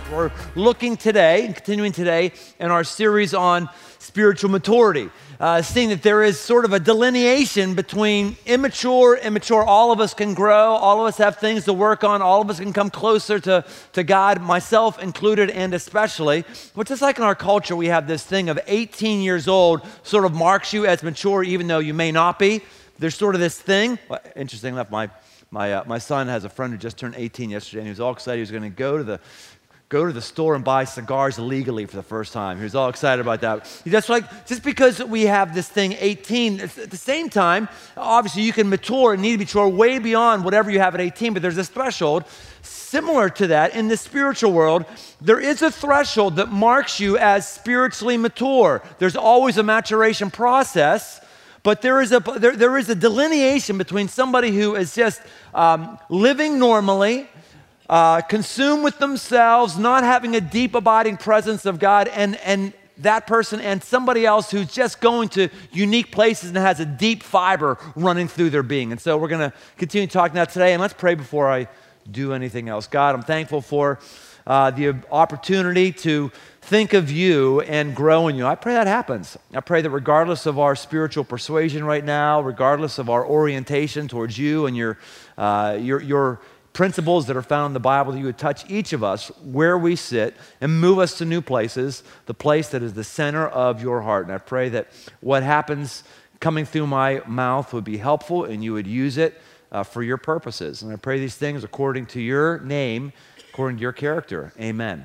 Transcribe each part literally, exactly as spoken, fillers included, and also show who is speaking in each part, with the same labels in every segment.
Speaker 1: We're looking today and continuing today in our series on spiritual maturity, uh, seeing that there is sort of a delineation between immature and mature. All of us can grow. All of us have things to work on. All of us can come closer to, to God, myself included and especially. But just like in our culture, we have this thing of eighteen years old sort of marks you as mature even though you may not be. There's sort of this thing. Well, interesting enough, my My uh, my son has a friend who just turned eighteen yesterday, and he was all excited. He was going to go to the go to the store and buy cigars legally for the first time. He was all excited about that. Just like just because we have this thing eighteen, at the same time, obviously you can mature and need to mature way beyond whatever you have at eighteen. But there's this threshold similar to that in the spiritual world. There is a threshold that marks you as spiritually mature. There's always a maturation process. But there is a there, there is a delineation between somebody who is just um, living normally, uh, consumed with themselves, not having a deep abiding presence of God, and and that person, and somebody else who's just going to unique places and has a deep fiber running through their being. And so we're going to continue talking that today. And let's pray before I do anything else. God, I'm thankful for uh, the opportunity to think of you and grow in you. I pray that happens. I pray that regardless of our spiritual persuasion right now, regardless of our orientation towards you and your, uh, your, your principles that are found in the Bible, that you would touch each of us where we sit and move us to new places, the place that is the center of your heart. And I pray that what happens coming through my mouth would be helpful and you would use it uh, for your purposes. And I pray these things according to your name, according to your character. Amen.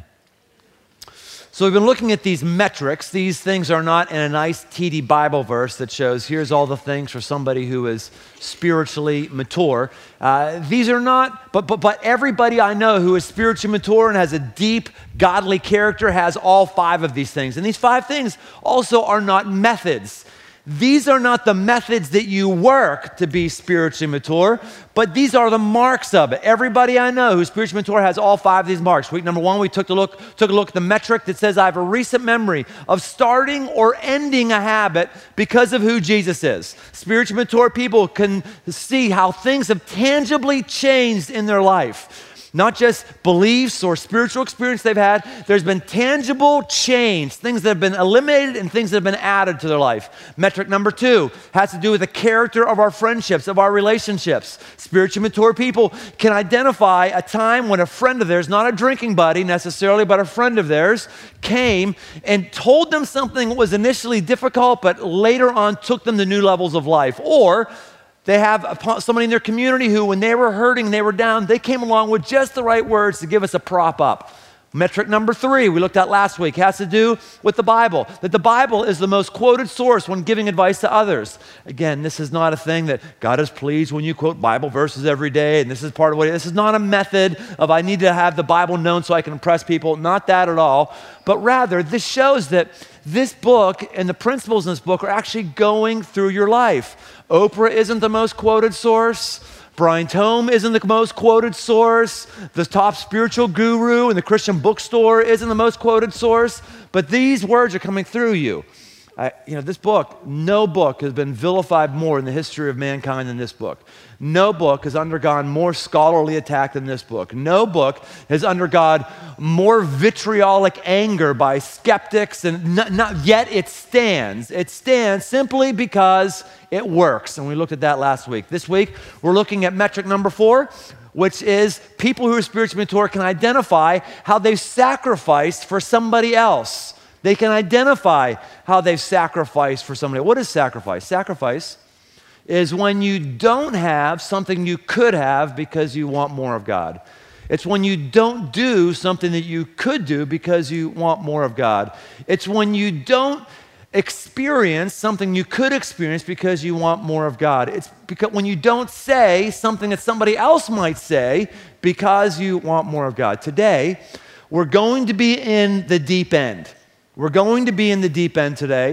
Speaker 1: So we've been looking at these metrics. These things are not in a nice, teedy Bible verse that shows here's all the things for somebody who is spiritually mature. Uh, these are not, but, but, but everybody I know who is spiritually mature and has a deep, godly character has all five of these things. And these five things also are not methods. These are not the methods that you work to be spiritually mature, but these are the marks of it. Everybody I know who's spiritually mature has all five of these marks. Week number one, we took a look, took a look at the metric that says I have a recent memory of starting or ending a habit because of who Jesus is. Spiritually mature people can see how things have tangibly changed in their life. Not just beliefs or spiritual experience they've had. There's been tangible change, things that have been eliminated and things that have been added to their life. Metric number two has to do with the character of our friendships, of our relationships. Spiritually mature people can identify a time when a friend of theirs, not a drinking buddy necessarily, but a friend of theirs, came and told them something that was initially difficult, but later on took them to new levels of life. Or they have somebody in their community who, when they were hurting, they were down, they came along with just the right words to give us a prop up. Metric number three, we looked at last week, has to do with the Bible. That the Bible is the most quoted source when giving advice to others. Again, this is not a thing that God is pleased when you quote Bible verses every day, and this is part of what, this is not a method of I need to have the Bible known so I can impress people. Not that at all. But rather, this shows that this book and the principles in this book are actually going through your life. Oprah isn't the most quoted source. Brian Tome isn't the most quoted source. The top spiritual guru in the Christian bookstore isn't the most quoted source. But these words are coming through you. I, you know, this book, no book has been vilified more in the history of mankind than this book. No book has undergone more scholarly attack than this book. No book has undergone more vitriolic anger by skeptics, and not, not yet it stands. It stands simply because it works, and we looked at that last week. This week, we're looking at metric number four, which is people who are spiritually mature can identify how they've sacrificed for somebody else. They can identify how they've sacrificed for somebody. What is sacrifice? Sacrifice is when you don't have something you could have because you want more of God. It's when you don't do something that you could do because you want more of God. It's when you don't experience something you could experience because you want more of God. It's because when you don't say something that somebody else might say because you want more of God. Today, we're going to be in the deep end. We're going to be in the deep end today.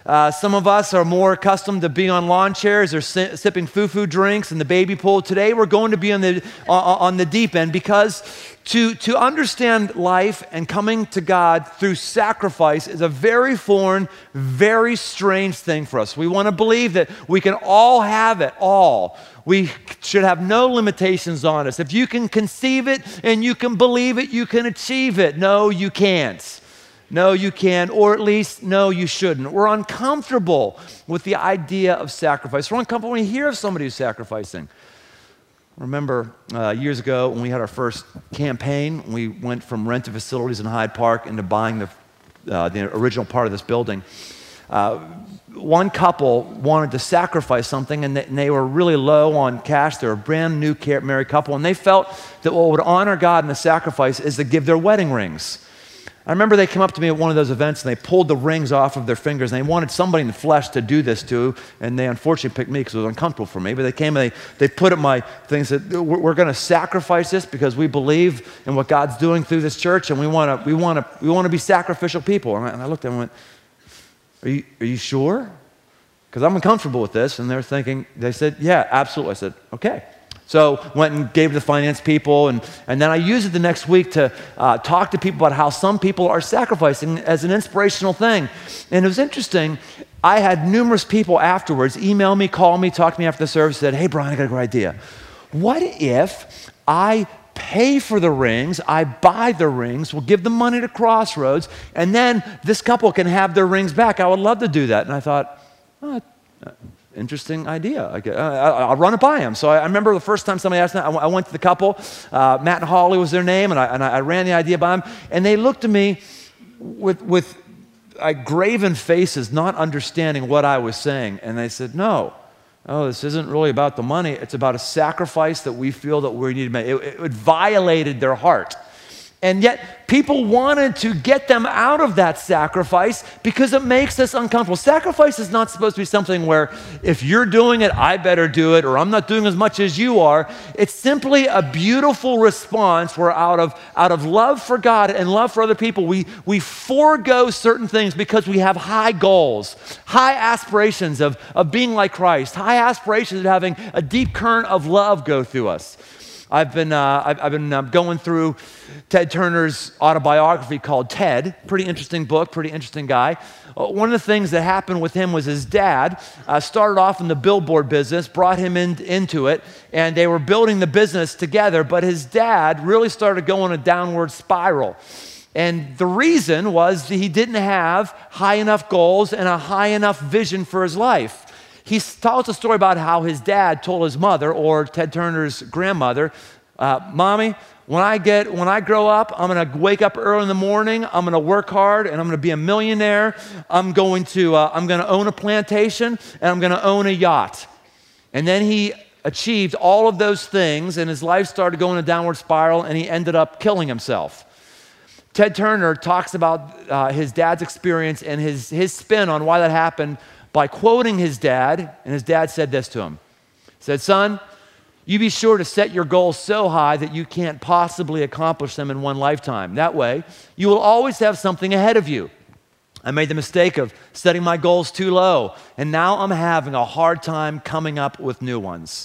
Speaker 1: Uh, some of us are more accustomed to being on lawn chairs or si- sipping foo-foo drinks in the baby pool. Today, we're going to be on the on, on the deep end, because to, to understand life and coming to God through sacrifice is a very foreign, very strange thing for us. We want to believe that we can all have it all. We should have no limitations on us. If you can conceive it and you can believe it, you can achieve it. No, you can't. No, you can, or at least, no, you shouldn't. We're uncomfortable with the idea of sacrifice. We're uncomfortable when we hear of somebody who's sacrificing. Remember uh, years ago when we had our first campaign, we went from rented facilities in Hyde Park into buying the, uh, the original part of this building. Uh, one couple wanted to sacrifice something, and they, and they were really low on cash. They were a brand new married couple, and they felt that what would honor God in the sacrifice is to give their wedding rings. I remember they came up to me at one of those events and they pulled the rings off of their fingers, and they wanted somebody in the flesh to do this to, and they unfortunately picked me because it was uncomfortable for me. But they came and they, they put up my things that we're, we're going to sacrifice this because we believe in what God's doing through this church, and we want to we want to we want to be sacrificial people. And I, and I looked at them and went, "Are you are you sure?" Because I'm uncomfortable with this. And they're thinking. They said, "Yeah, absolutely." I said, "Okay." So went and gave to the finance people, and, and then I used it the next week to uh, talk to people about how some people are sacrificing as an inspirational thing. And it was interesting. I had numerous people afterwards email me, call me, talk to me after the service, said, "Hey, Brian, I got a great idea. What if I pay for the rings, I buy the rings, we'll give the money to Crossroads, and then this couple can have their rings back? I would love to do that." And I thought, oh, interesting idea. I get, uh, I'll run it by him. So I, I remember the first time somebody asked me, I, I went to the couple, uh, Matt and Holly was their name, and I, and I ran the idea by them, and they looked at me with, with like graven faces, not understanding what I was saying, and they said, no, oh, this isn't really about the money, it's about a sacrifice that we feel that we need to make. It, it, it violated their heart. And yet, people wanted to get them out of that sacrifice because it makes us uncomfortable. Sacrifice is not supposed to be something where if you're doing it, I better do it, or I'm not doing as much as you are. It's simply a beautiful response where out of, out of love for God and love for other people, we, we forego certain things because we have high goals, high aspirations of, of being like Christ, high aspirations of having a deep current of love go through us. I've been, uh, I've, I've been uh, going through Ted Turner's autobiography called Ted. Pretty interesting book, pretty interesting guy. Uh, one of the things that happened with him was his dad uh, started off in the billboard business, brought him in, into it, and they were building the business together, but his dad really started going a downward spiral. And the reason was that he didn't have high enough goals and a high enough vision for his life. He tells a story about how his dad told his mother, or Ted Turner's grandmother, uh, "Mommy, when I get, when I grow up, I'm going to wake up early in the morning. I'm going to work hard, and I'm going to be a millionaire. I'm going to, uh, I'm going to own a plantation, and I'm going to own a yacht." And then he achieved all of those things, and his life started going a downward spiral, and he ended up killing himself. Ted Turner talks about uh, his dad's experience and his his spin on why that happened by quoting his dad, and his dad said this to him. He said, "Son, you be sure to set your goals so high that you can't possibly accomplish them in one lifetime. That way, you will always have something ahead of you. I made the mistake of setting my goals too low, and now I'm having a hard time coming up with new ones."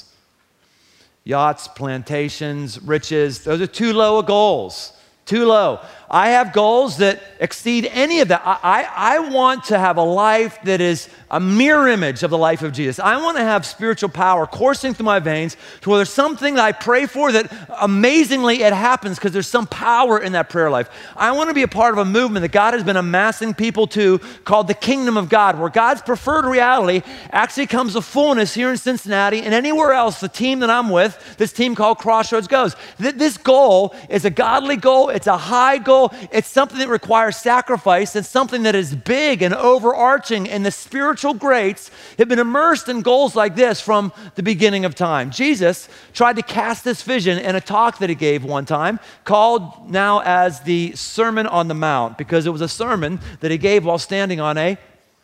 Speaker 1: Yachts, plantations, riches, those are too low goals. Too low. I have goals that exceed any of that. I, I, I want to have a life that is a mirror image of the life of Jesus. I want to have spiritual power coursing through my veins to where there's something that I pray for that amazingly it happens because there's some power in that prayer life. I want to be a part of a movement that God has been amassing people to called the Kingdom of God, where God's preferred reality actually comes to fullness here in Cincinnati and anywhere else the team that I'm with, this team called Crossroads, goes. This goal is a godly goal. It's a high goal. It's something that requires sacrifice. It's something that is big and overarching, and the spiritual greats have been immersed in goals like this from the beginning of time. Jesus tried to cast this vision in a talk that he gave one time called now as the Sermon on the Mount, because it was a sermon that he gave while standing on a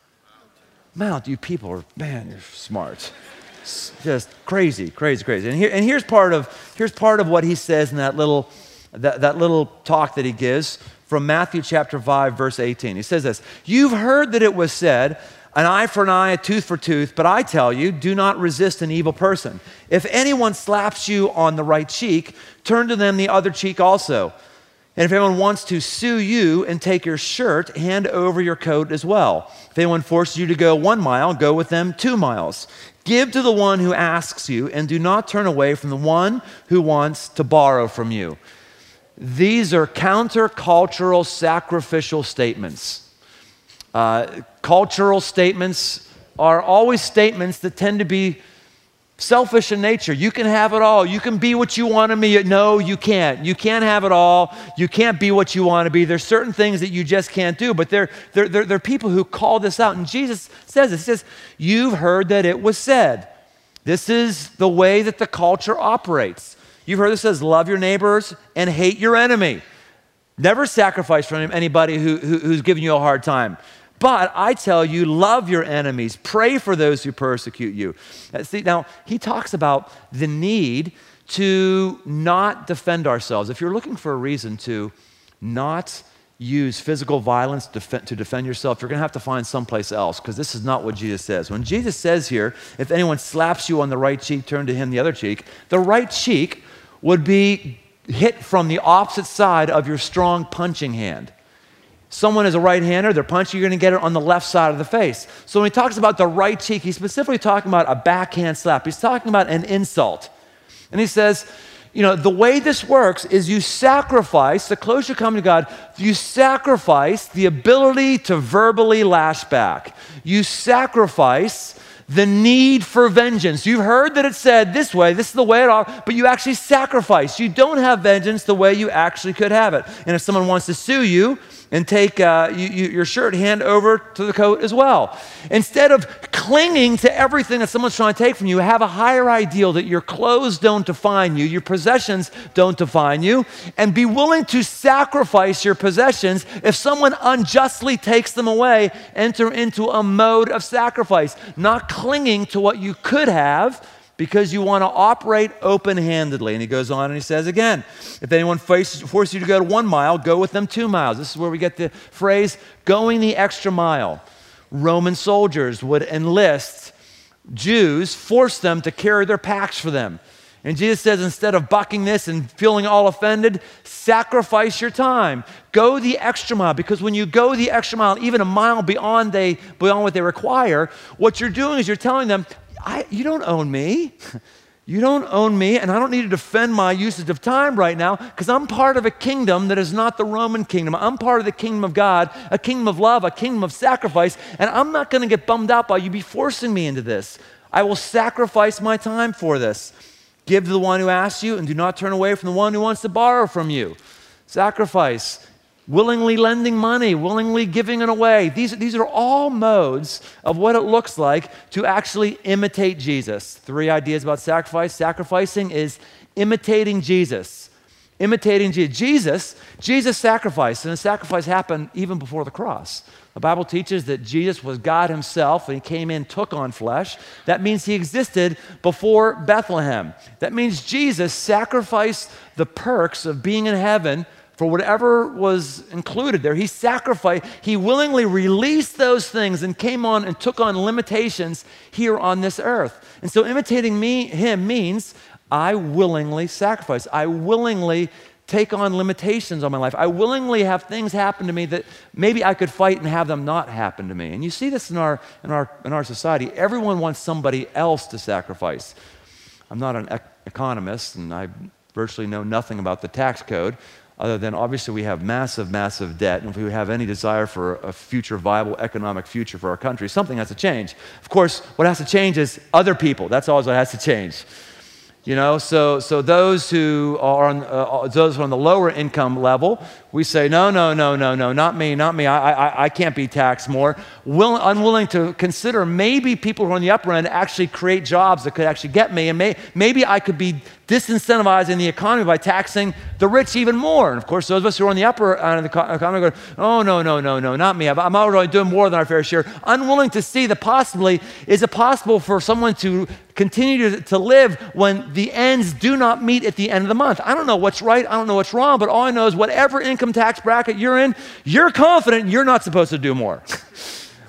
Speaker 1: mount. You people are, man, you're smart. It's just crazy, crazy, crazy. And, here, and here's part of here's part of what he says in that little That, that little talk that he gives from Matthew chapter five, verse eighteen. He says this, "You've heard that it was said, An eye for an eye, a tooth for tooth, but I tell you, do not resist an evil person. If anyone slaps you on the right cheek, turn to them the other cheek also. And if anyone wants to sue you and take your shirt, hand over your coat as well. If anyone forces you to go one mile, go with them two miles. Give to the one who asks you, and do not turn away from the one who wants to borrow from you. These are countercultural, sacrificial statements. Uh, cultural statements are always statements that tend to be selfish in nature. You can have it all. You can be what you want to be. No, you can't. You can't have it all. You can't be what you want to be. There's certain things that you just can't do, but there, there, there, there are people who call this out, and Jesus says this. He says, you've heard that it was said. This is the way that the culture operates. You've heard this says, love your neighbors and hate your enemy. Never sacrifice for anybody who, who, who's giving you a hard time. But I tell you, love your enemies. Pray for those who persecute you. See, now, he talks about the need to not defend ourselves. If you're looking for a reason to not use physical violence to defend yourself, you're going to have to find someplace else, because this is not what Jesus says. When Jesus says here, if anyone slaps you on the right cheek, turn to him the other cheek, the right cheek would be hit from the opposite side of your strong punching hand. Someone is a right-hander, they're punching, you're going to get it on the left side of the face. So when he talks about the right cheek, he's specifically talking about a backhand slap. He's talking about an insult. And he says, you know, the way this works is you sacrifice, the closer you come to God, you sacrifice the ability to verbally lash back. You sacrifice the need for vengeance. You've heard that it's said this way, this is the way it all, but you actually sacrifice. You don't have vengeance the way you actually could have it. And if someone wants to sue you and take uh, you, you, your shirt, hand over to the coat as well. Instead of clinging to everything that someone's trying to take from you, have a higher ideal that your clothes don't define you, your possessions don't define you, and be willing to sacrifice your possessions. If someone unjustly takes them away, enter into a mode of sacrifice, not clinging to what you could have because you want to operate open-handedly. And he goes on and he says again, if anyone forces you to go to one mile, go with them two miles. This is where we get the phrase, going the extra mile. Roman soldiers would enlist Jews, force them to carry their packs for them. And Jesus says, instead of bucking this and feeling all offended, sacrifice your time. Go the extra mile, because when you go the extra mile, even a mile beyond, they, beyond what they require, what you're doing is you're telling them, I, you don't own me. You don't own me, and I don't need to defend my usage of time right now, because I'm part of a kingdom that is not the Roman kingdom. I'm part of the kingdom of God, a kingdom of love, a kingdom of sacrifice, and I'm not going to get bummed out by you be forcing me into this. I will sacrifice my time for this. Give to the one who asks you, and do not turn away from the one who wants to borrow from you. Sacrifice. Willingly lending money, willingly giving it away. These, these are all modes of what it looks like to actually imitate Jesus. Three ideas about sacrifice. Sacrificing is imitating Jesus. Imitating Jesus. Jesus, Jesus sacrificed, and the sacrifice happened even before the cross. The Bible teaches that Jesus was God himself, and he came in, took on flesh. That means he existed before Bethlehem. That means Jesus sacrificed the perks of being in heaven for whatever was included there. He sacrificed, he willingly released those things and came on and took on limitations here on this earth. And so imitating me, him means I willingly sacrifice. I willingly take on limitations on my life. I willingly have things happen to me that maybe I could fight and have them not happen to me. And you see this in our, in our, in our society. Everyone wants somebody else to sacrifice. I'm not an ec- economist, and I virtually know nothing about the tax code, other than obviously we have massive, massive debt. And if we have any desire for a future viable economic future for our country, something has to change. Of course, what has to change is other people. That's always what has to change. You know, so so those who are on uh, those who are on the lower income level, we say no, no, no, no, no, not me, not me. I I, I can't be taxed more. Will, unwilling to consider maybe people who are on the upper end actually create jobs that could actually get me, and may, maybe I could be disincentivizing the economy by taxing the rich even more. And of course, those of us who are on the upper end of the economy go, oh no, no, no, no, not me. I'm already doing more than our fair share. Unwilling to see that possibly is it possible for someone to continue to, to live when the ends do not meet at the end of the month. I don't know what's right, I don't know what's wrong, but all I know is whatever income tax bracket you're in, you're confident you're not supposed to do more.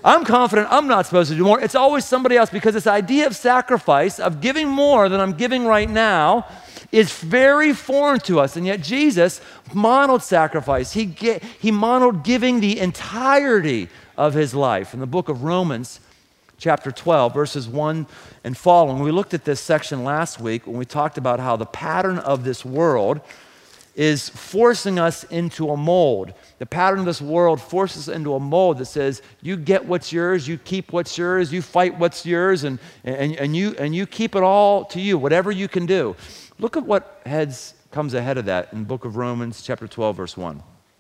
Speaker 1: I'm confident I'm not supposed to do more. It's always somebody else, because this idea of sacrifice, of giving more than I'm giving right now, is very foreign to us. And yet Jesus modeled sacrifice. He, ge- he modeled giving the entirety of his life. In the book of Romans, chapter twelve, verses one and following, we looked at this section last week when we talked about how the pattern of this world is forcing us into a mold. The pattern of this world forces us into a mold that says, you get what's yours, you keep what's yours, you fight what's yours, and, and, and, you, and you keep it all to you, whatever you can do. Look at what heads comes ahead of that in the book of Romans, chapter twelve, verse one.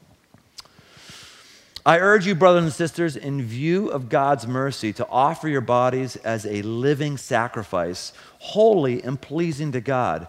Speaker 1: I urge you, brothers and sisters, in view of God's mercy, to offer your bodies as a living sacrifice, holy and pleasing to God.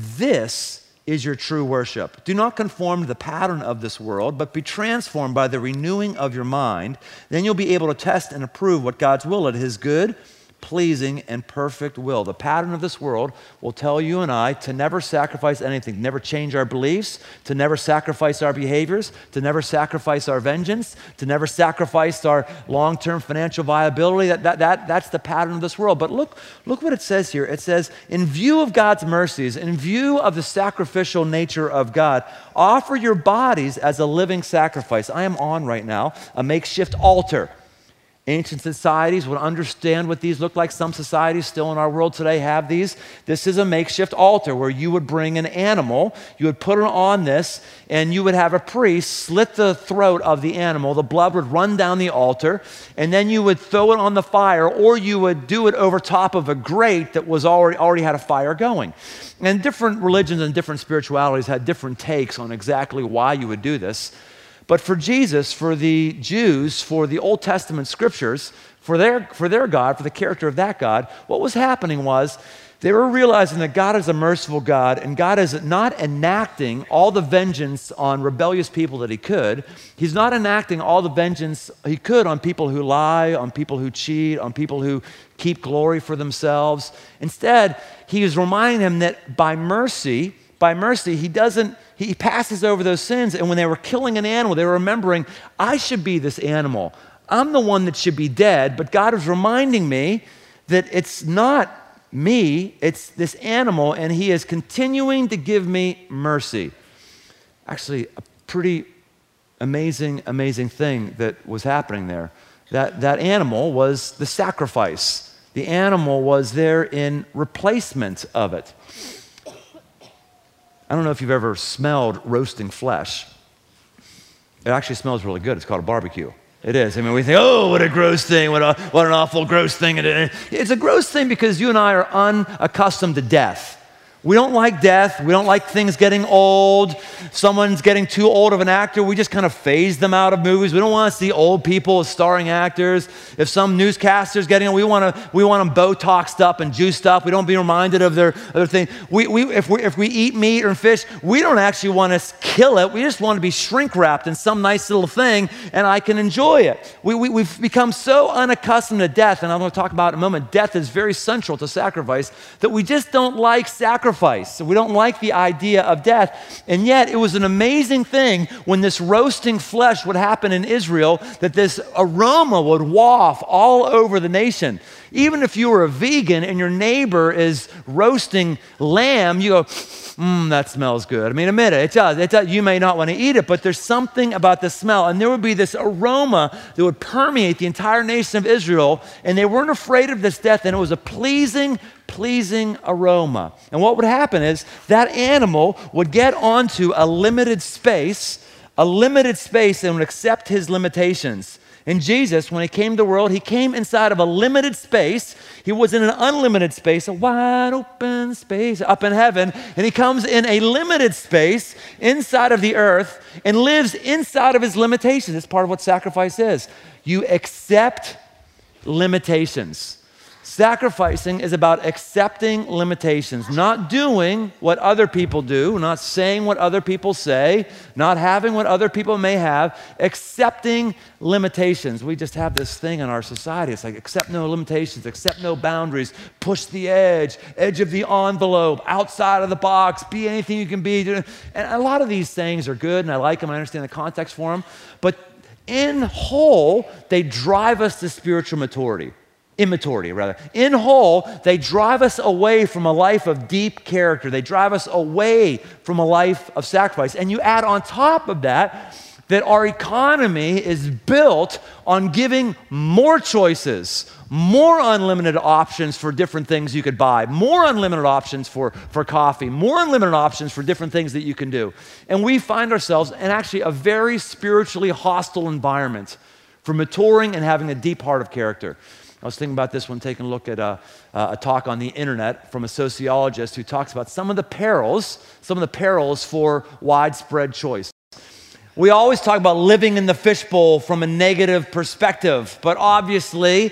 Speaker 1: This is your true worship. Do not conform to the pattern of this world, but be transformed by the renewing of your mind. Then you'll be able to test and approve what God's will is, his good, pleasing, and perfect will. The pattern of this world will tell you and I to never sacrifice anything, to never change our beliefs, to never sacrifice our behaviors, to never sacrifice our vengeance, to never sacrifice our long-term financial viability. That, that, that, that's the pattern of this world. But look, look what it says here. It says, in view of God's mercies, in view of the sacrificial nature of God, offer your bodies as a living sacrifice. I am on right now a makeshift altar. Ancient societies would understand what these look like. Some societies still in our world today have these. This is a makeshift altar where you would bring an animal, you would put it on this, and you would have a priest slit the throat of the animal. The blood would run down the altar, and then you would throw it on the fire, or you would do it over top of a grate that was already, already had a fire going. And different religions and different spiritualities had different takes on exactly why you would do this. But for Jesus, for the Jews, for the Old Testament scriptures, for their, for their God, for the character of that God, what was happening was they were realizing that God is a merciful God, and God is not enacting all the vengeance on rebellious people that he could. He's not enacting all the vengeance he could on people who lie, on people who cheat, on people who keep glory for themselves. Instead, he is reminding them that by mercy, by mercy, he doesn't He passes over those sins, and when they were killing an animal, they were remembering, I should be this animal. I'm the one that should be dead, but God is reminding me that it's not me, it's this animal, and he is continuing to give me mercy. Actually, a pretty amazing, amazing thing that was happening there. That, that animal was the sacrifice. The animal was there in replacement of it. I don't know if you've ever smelled roasting flesh. It actually smells really good. It's called a barbecue. It is. I mean, we think, oh, what a gross thing, what, a, what an awful gross thing. It's a gross thing because you and I are unaccustomed to death. We don't like death. We don't like things getting old. Someone's getting too old of an actor. We just kind of phase them out of movies. We don't want to see old people as starring actors. If some newscaster's getting old, we want to we want them Botoxed up and juiced up. We don't be reminded of their other thing. We, we, if, we, if we eat meat or fish, we don't actually want to kill it. We just want to be shrink wrapped in some nice little thing, and I can enjoy it. We, we, we've become so unaccustomed to death, and I'm going to talk about in a moment, death is very central to sacrifice, that we just don't like sacrifice. So we don't like the idea of death. And yet it was an amazing thing when this roasting flesh would happen in Israel, that this aroma would waft all over the nation. Even if you were a vegan and your neighbor is roasting lamb, you go, mmm, that smells good. I mean, admit it, it does. It does. You may not want to eat it, but there's something about the smell. And there would be this aroma that would permeate the entire nation of Israel, and they weren't afraid of this death, and it was a pleasing, pleasing aroma. And what would happen is that animal would get onto a limited space, a limited space, and would accept his limitations. And Jesus, when he came to the world, he came inside of a limited space. He was in an unlimited space, a wide open space up in heaven. And he comes in a limited space inside of the earth and lives inside of his limitations. It's part of what sacrifice is. You accept limitations. Sacrificing is about accepting limitations, not doing what other people do, not saying what other people say, not having what other people may have, accepting limitations. We just have this thing in our society. It's like accept no limitations, accept no boundaries, push the edge, edge of the envelope, outside of the box, be anything you can be. And a lot of these sayings are good, and I like them, I understand the context for them, but in whole, they drive us to spiritual maturity. Immaturity, rather. In whole, they drive us away from a life of deep character. They drive us away from a life of sacrifice. And you add on top of that, that our economy is built on giving more choices, more unlimited options for different things you could buy, more unlimited options for, for coffee, more unlimited options for different things that you can do. And we find ourselves in actually a very spiritually hostile environment for maturing and having a deep heart of character. I was thinking about this when taking a look at a, a talk on the internet from a sociologist who talks about some of the perils, some of the perils for widespread choice. We always talk about living in the fishbowl from a negative perspective, but obviously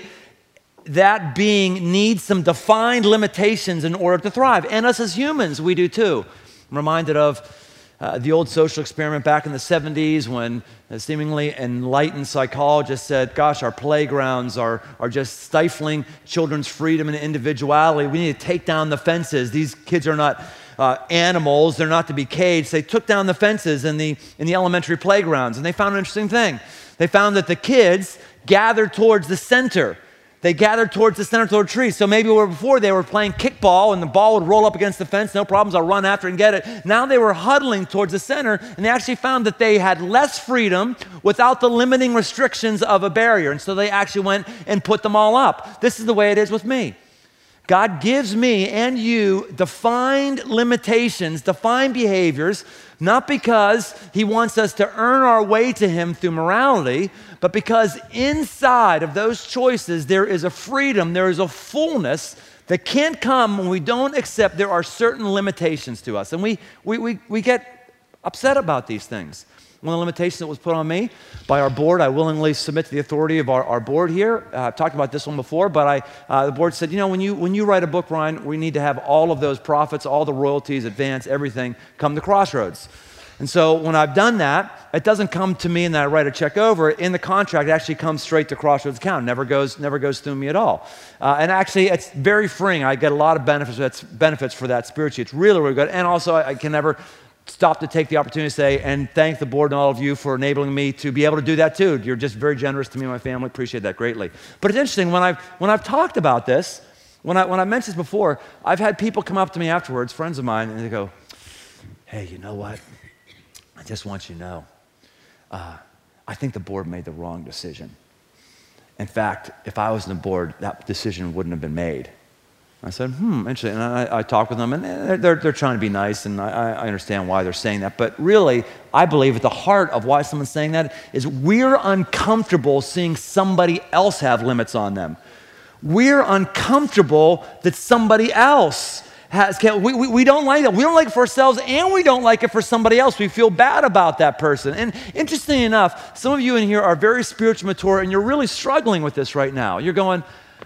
Speaker 1: that being needs some defined limitations in order to thrive. And us as humans, we do too. I'm reminded of uh, the old social experiment back in the seventies when a seemingly enlightened psychologist said, gosh, our playgrounds are, are just stifling children's freedom and individuality. We need to take down the fences. These kids are not Uh, animals, they're not to be caged. They took down the fences in the, in the elementary playgrounds, and they found an interesting thing. They found that the kids gathered towards the center. They gathered towards the center toward trees. So maybe where before they were playing kickball and the ball would roll up against the fence, no problems, I'll run after and get it. Now they were huddling towards the center, and they actually found that they had less freedom without the limiting restrictions of a barrier. And so they actually went and put them all up. This is the way it is with me. God gives me and you defined limitations, defined behaviors, not because he wants us to earn our way to him through morality, but because inside of those choices, there is a freedom, there is a fullness that can't come when we don't accept there are certain limitations to us. And we, we, we, we get upset about these things. One of the limitations that was put on me by our board, I willingly submit to the authority of our, our board here. Uh, I've talked about this one before, but I, uh, the board said, you know, when you, when you write a book, Ryan, we need to have all of those profits, all the royalties, advance, everything come to Crossroads. And so when I've done that, it doesn't come to me and then I write a check over. In the contract, it actually comes straight to Crossroads account. Never goes, never goes through me at all. Uh, and actually, it's very freeing. I get a lot of benefits, that's benefits for that spiritually. It's really, really good. And also, I, I can never stop to take the opportunity to say and thank the board and all of you for enabling me to be able to do that too. You're just very generous to me and my family. Appreciate that greatly. But it's interesting, when I've, when I've talked about this, when I, when I mentioned this before, I've had people come up to me afterwards, friends of mine, and they go, hey, you know what? I just want you to know, uh, I think the board made the wrong decision. In fact, if I was on the board, that decision wouldn't have been made. I said, hmm, interesting. And I, I talked with them, and they're, they're trying to be nice, and I, I understand why they're saying that. But really, I believe at the heart of why someone's saying that is we're uncomfortable seeing somebody else have limits on them. We're uncomfortable that somebody else has, we, we, we don't like it. We don't like it for ourselves, and we don't like it for somebody else. We feel bad about that person. And interestingly enough, some of you in here are very spiritually mature, and you're really struggling with this right now. You're going,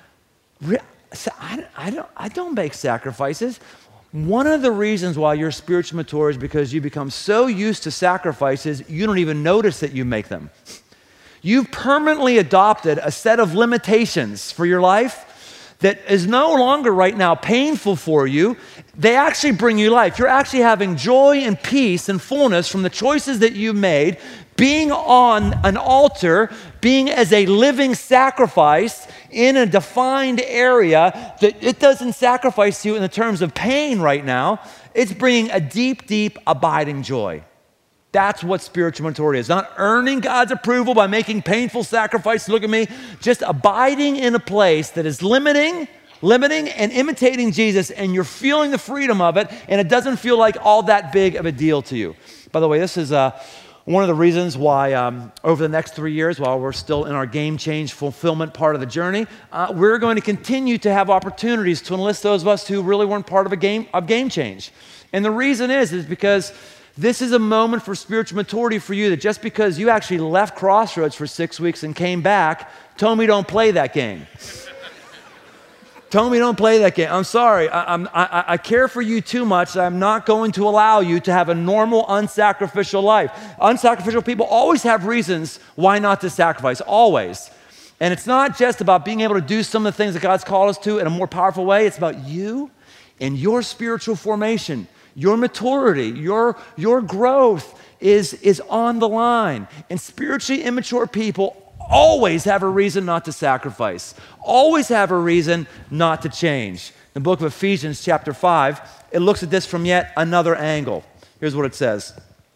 Speaker 1: I, I, don't, I don't make sacrifices. One of the reasons why you're spiritually mature is because you become so used to sacrifices, you don't even notice that you make them. You've permanently adopted a set of limitations for your life that is no longer right now painful for you. They actually bring you life. You're actually having joy and peace and fullness from the choices that you made, being on an altar, being as a living sacrifice in a defined area that it doesn't sacrifice you in the terms of pain right now. It's bringing a deep, deep, abiding joy. That's what spiritual maturity is. Not earning God's approval by making painful sacrifices. Look at me. Just abiding in a place that is limiting, limiting and imitating Jesus, and you're feeling the freedom of it, and it doesn't feel like all that big of a deal to you. By the way, this is uh, one of the reasons why um, over the next three years, while we're still in our game change fulfillment part of the journey, uh, we're going to continue to have opportunities to enlist those of us who really weren't part of a game of game change. And the reason is, is because this is a moment for spiritual maturity for you, that just because you actually left Crossroads for six weeks and came back, told me don't play that game. Told me don't play that game. I'm sorry. I, I'm, I, I care for you too much that I'm not going to allow you to have a normal, unsacrificial life. Unsacrificial people always have reasons why not to sacrifice, always. And it's not just about being able to do some of the things that God's called us to in a more powerful way. It's about you and your spiritual formation, your maturity, your, your growth is, is on the line. And spiritually immature people always have a reason not to sacrifice, always have a reason not to change. In the book of Ephesians chapter five, it looks at this from yet another angle. Here's what it says.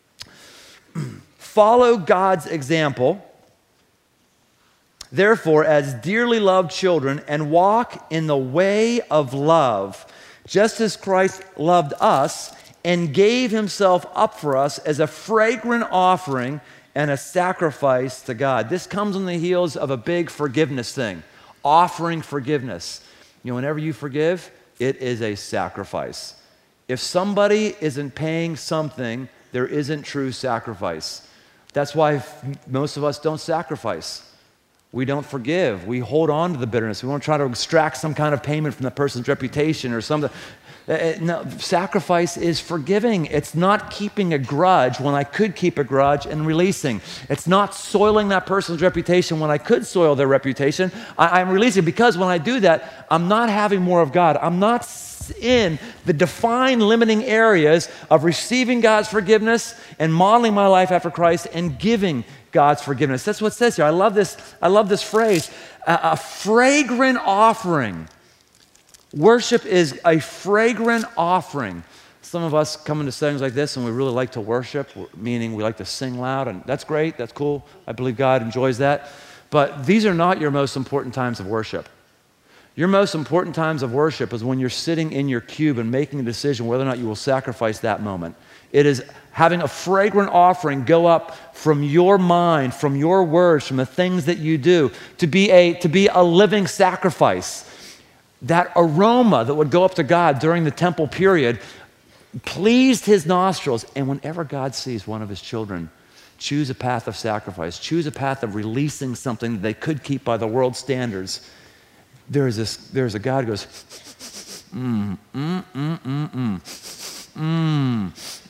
Speaker 1: Follow God's example, therefore, as dearly loved children, and walk in the way of love, just as Christ loved us and gave himself up for us as a fragrant offering and a sacrifice to God. This comes on the heels of a big forgiveness thing, offering forgiveness. You know, whenever you forgive, it is a sacrifice. If somebody isn't paying something, there isn't true sacrifice. That's why most of us don't sacrifice. We don't forgive. We hold on to the bitterness. We want to try to extract some kind of payment from the person's reputation or something. No, sacrifice is forgiving. It's not keeping a grudge when I could keep a grudge and releasing. It's not soiling that person's reputation when I could soil their reputation. I, I'm releasing because when I do that, I'm not having more of God. I'm not in the defined limiting areas of receiving God's forgiveness and modeling my life after Christ and giving God's forgiveness. That's what it says here. I love this, I love this phrase, a, a fragrant offering. Worship is a fragrant offering. Some of us come into settings like this and we really like to worship, meaning we like to sing loud, and that's great, that's cool. I believe God enjoys that. But these are not your most important times of worship. Your most important times of worship is when you're sitting in your cube and making a decision whether or not you will sacrifice that moment. It is having a fragrant offering go up from your mind, from your words, from the things that you do, to be a, to be a living sacrifice. That aroma that would go up to God during the temple period pleased his nostrils. And whenever God sees one of his children choose a path of sacrifice, choose a path of releasing something that they could keep by the world's standards, there's this, there's a God who goes, mm, mm, mm, mm, mm. Mmm,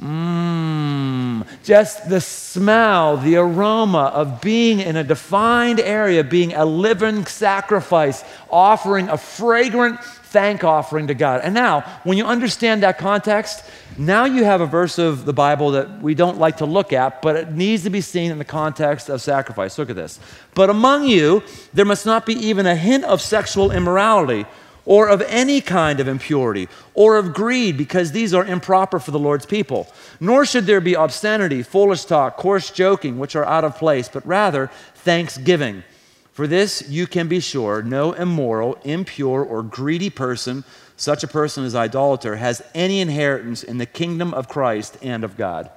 Speaker 1: mmm. Just the smell, the aroma of being in a defined area, being a living sacrifice, offering a fragrant thank offering to God. And now, when you understand that context, now you have a verse of the Bible that we don't like to look at, but it needs to be seen in the context of sacrifice. Look at this. But among you, there must not be even a hint of sexual immorality, or of any kind of impurity, or of greed, because these are improper for the Lord's people. Nor should there be obscenity, foolish talk, coarse joking, which are out of place, but rather thanksgiving. For this you can be sure, no immoral, impure, or greedy person, such a person as idolater, has any inheritance in the kingdom of Christ and of God.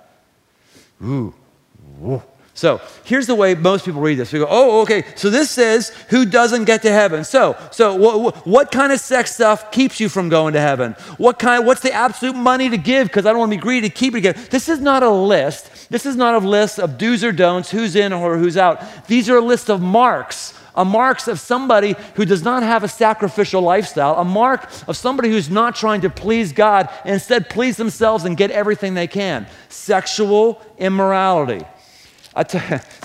Speaker 1: Ooh, whoa. So here's the way most people read this. We go, oh, okay, so this says who doesn't get to heaven. So, so what, what kind of sex stuff keeps you from going to heaven? What kind? What's the absolute money to give? Because I don't want to be greedy to keep it again. This is not a list. This is not a list of do's or don'ts, who's in or who's out. These are a list of marks, a marks of somebody who does not have a sacrificial lifestyle, a mark of somebody who's not trying to please God and instead please themselves and get everything they can. Sexual immorality. I tell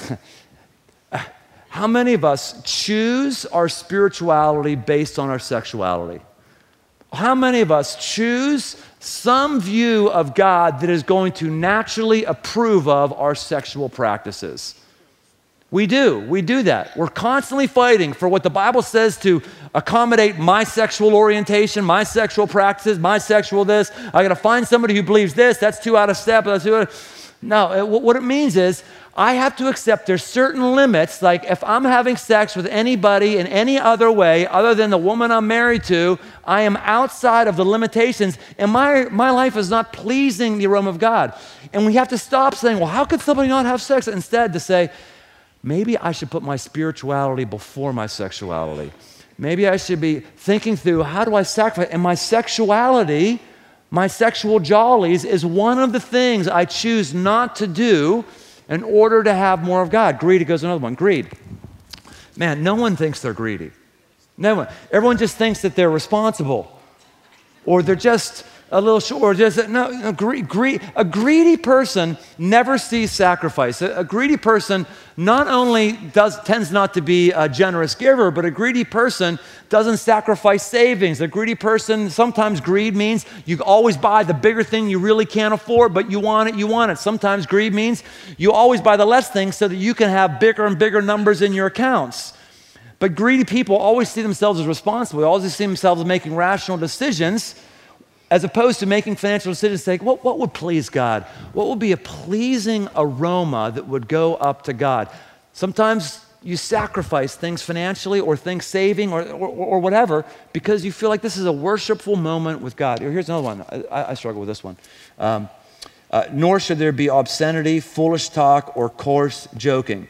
Speaker 1: you, how many of us choose our spirituality based on our sexuality? How many of us choose some view of God that is going to naturally approve of our sexual practices? We do. We do that. We're constantly fighting for what the Bible says to accommodate my sexual orientation, my sexual practices, my sexual this. I got to find somebody who believes this. That's too out of step. That's too out of... No, it, what it means is I have to accept there's certain limits, like if I'm having sex with anybody in any other way other than the woman I'm married to, I am outside of the limitations, and my, my life is not pleasing the aroma of God. And we have to stop saying, well, how could somebody not have sex? Instead to say, maybe I should put my spirituality before my sexuality. Maybe I should be thinking through, how do I sacrifice? And my sexuality, my sexual jollies is one of the things I choose not to do in order to have more of God. Greed goes another one. Greed. Man, no one thinks they're greedy. No one. Everyone just thinks that they're responsible, or they're just, a little short, or just, no, a, gre- gre- a greedy person never sees sacrifice. A, a greedy person not only does tends not to be a generous giver, but a greedy person doesn't sacrifice savings. A greedy person, sometimes greed means you always buy the bigger thing you really can't afford, but you want it, you want it. Sometimes greed means you always buy the less things so that you can have bigger and bigger numbers in your accounts. But greedy people always see themselves as responsible. They always see themselves as making rational decisions as opposed to making financial decisions saying, what, what would please God? What would be a pleasing aroma that would go up to God? Sometimes you sacrifice things financially or things saving or, or, or whatever because you feel like this is a worshipful moment with God. Here's another one. I, I struggle with this one. Um, uh, nor should there be obscenity, foolish talk, or coarse joking.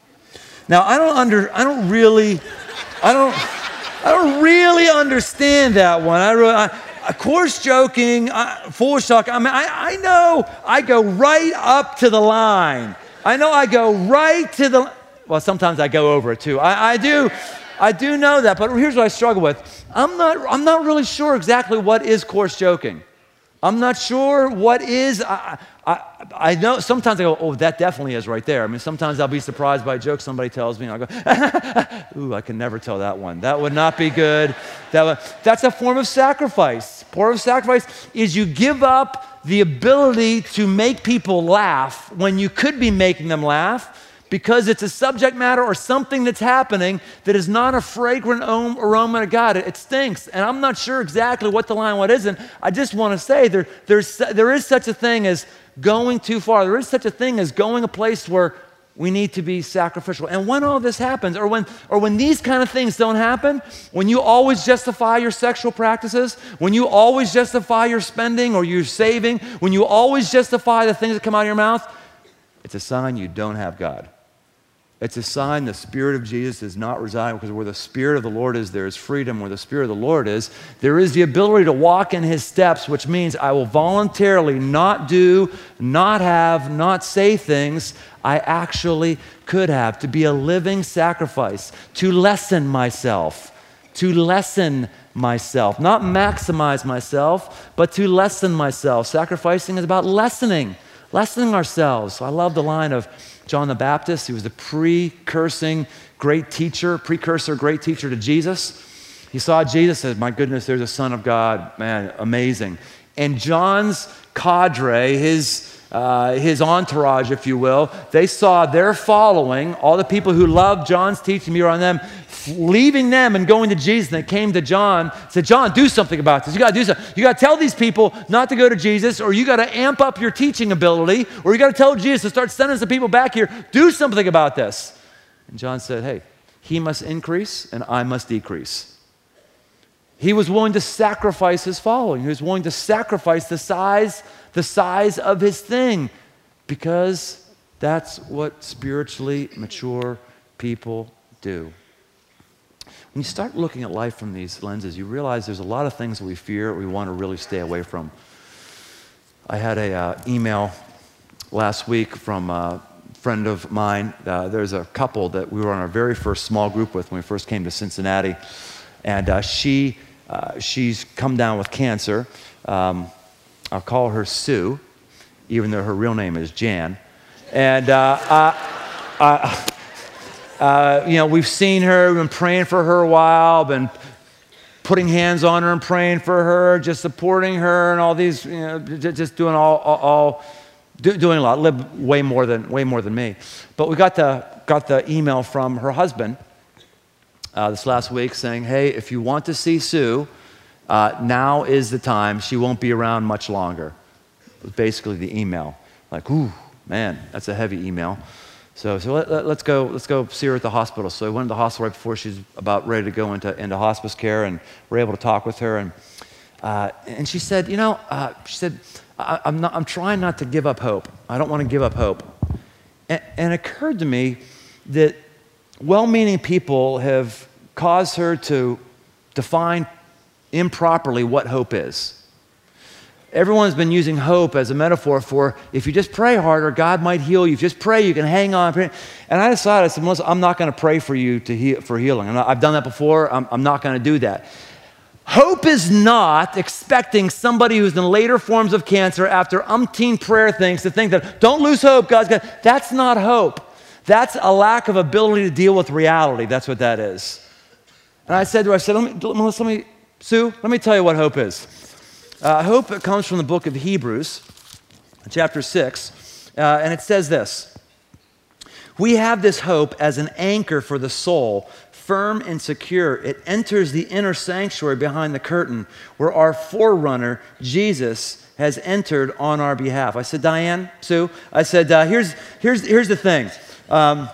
Speaker 1: Now, I don't under, I don't really, I don't, I don't really understand that one. I really, I, coarse joking, I, foolish talk. I mean, I, I know I go right up to the line. I know I go right to the. Well, sometimes I go over it too. I, I do, I do know that. But here's what I struggle with. I'm not, I'm not really sure exactly what is coarse joking. I'm not sure what is. I, I, I know sometimes I go, oh, that definitely is right there. I mean, sometimes I'll be surprised by a joke somebody tells me, and I'll go, ooh, I can never tell that one. That would not be good. That would, that's a form of sacrifice. Form of sacrifice is you give up the ability to make people laugh when you could be making them laugh because it's a subject matter or something that's happening that is not a fragrant aroma to God. It, it stinks. And I'm not sure exactly what the line, what isn't. I just want to say there, there's, there is such a thing as going too far. There is such a thing as going a place where we need to be sacrificial. And when all this happens, or when, or when these kind of things don't happen, when you always justify your sexual practices, when you always justify your spending or your saving, when you always justify the things that come out of your mouth, it's a sign you don't have God. It's a sign the Spirit of Jesus is not residing, because where the Spirit of the Lord is, there is freedom. Where the Spirit of the Lord is, there is the ability to walk in His steps, which means I will voluntarily not do, not have, not say things I actually could have, to be a living sacrifice, to lessen myself, to lessen myself, not maximize myself, but to lessen myself. Sacrificing is about lessening, lessening ourselves. I love the line of John the Baptist. He was the precursing great teacher, precursor great teacher to Jesus. He saw Jesus, said, my goodness, there's a Son of God, man, amazing. And John's cadre, his Uh, his entourage, if you will, they saw their following, all the people who loved John's teaching, be around them, leaving them and going to Jesus. And they came to John, said, John, do something about this. You got to do something. You got to tell these people not to go to Jesus, or you got to amp up your teaching ability, or you got to tell Jesus to start sending some people back here. Do something about this. And John said, hey, he must increase and I must decrease. He was willing to sacrifice his following. He was willing to sacrifice the size, the size of his thing, because that's what spiritually mature people do. When you start looking at life from these lenses, you realize there's a lot of things that we fear, we want to really stay away from. I had an uh, email last week from a friend of mine. Uh, there's a couple that we were on our very first small group with when we first came to Cincinnati, and uh, she uh, she's come down with cancer. Um, I'll call her Sue, even though her real name is Jan. And, uh, uh, uh, uh, you know, we've seen her, we've been praying for her a while, been putting hands on her and praying for her, just supporting her and all these, you know, just doing all, all, all do, doing a lot, live way more than, way more than me. But we got the, got the email from her husband uh, this last week saying, hey, if you want to see Sue, Uh, now is the time. She won't be around much longer. It was basically the email. Like, ooh, man, that's a heavy email. So, so let, let, let's go. Let's go see her at the hospital. So we went to the hospital right before she's about ready to go into into hospice care, and we're able to talk with her. And uh, and she said, you know, uh, she said, I, I'm not. I'm trying not to give up hope. I don't want to give up hope. And, and it occurred to me that well-meaning people have caused her to define improperly what hope is. Everyone's been using hope as a metaphor for if you just pray harder, God might heal you. If you just pray, you can hang on. And I decided, I said, Melissa, I'm not going to pray for you to heal, for healing. I'm not, I've done that before. I'm, I'm not going to do that. Hope is not expecting somebody who's in later forms of cancer after umpteen prayer things to think that, don't lose hope, God's got, that's not hope. That's a lack of ability to deal with reality. That's what that is. And I said to her, I said, let me, Melissa, let me, Sue, let me tell you what hope is. Uh, hope comes from the book of Hebrews, chapter six, uh, and it says this. We have this hope as an anchor for the soul, firm and secure. It enters the inner sanctuary behind the curtain where our forerunner, Jesus, has entered on our behalf. I said, Diane, Sue, I said, uh, here's, here's, here's the thing. Um,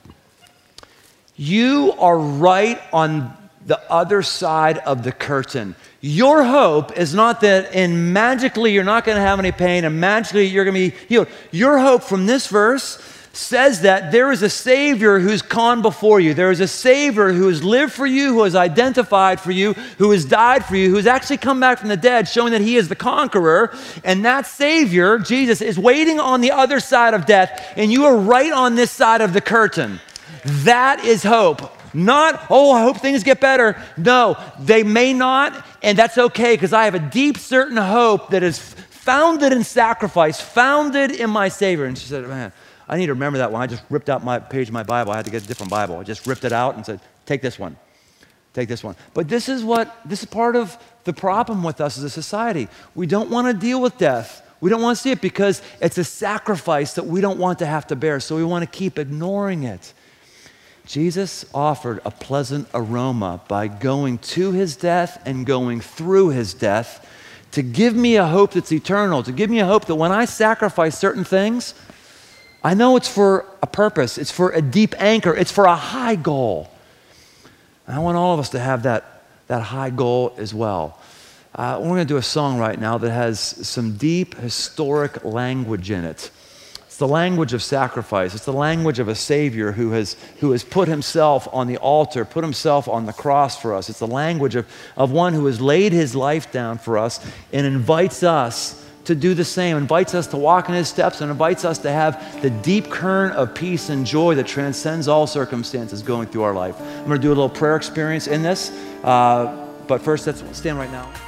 Speaker 1: you are right on the other side of the curtain. Your hope is not that in magically you're not going to have any pain and magically you're going to be healed. Your hope from this verse says that there is a Savior who's gone before you. There is a Savior who has lived for you, who has identified for you, who has died for you, who has actually come back from the dead, showing that he is the conqueror. And that Savior, Jesus, is waiting on the other side of death, and you are right on this side of the curtain. That is hope. Not, oh, I hope things get better. No, they may not, and that's okay, because I have a deep, certain hope that is founded in sacrifice, founded in my Savior. And she said, man, I need to remember that one. I just ripped out my page of my Bible. I had to get a different Bible. I just ripped it out and said, take this one. Take this one. But this is what, this is part of the problem with us as a society. We don't want to deal with death. We don't want to see it because it's a sacrifice that we don't want to have to bear. So we want to keep ignoring it. Jesus offered a pleasant aroma by going to his death and going through his death to give me a hope that's eternal, to give me a hope that when I sacrifice certain things, I know it's for a purpose. It's for a deep anchor. It's for a high goal. And I want all of us to have that, that high goal as well. Uh, we're going to do a song right now that has some deep historic language in it. It's the language of sacrifice. It's the language of a Savior who has, who has put himself on the altar, put himself on the cross for us. It's the language of, of one who has laid his life down for us and invites us to do the same, invites us to walk in his steps, and invites us to have the deep current of peace and joy that transcends all circumstances going through our life. I'm going to do a little prayer experience in this, uh, but first let's stand right now.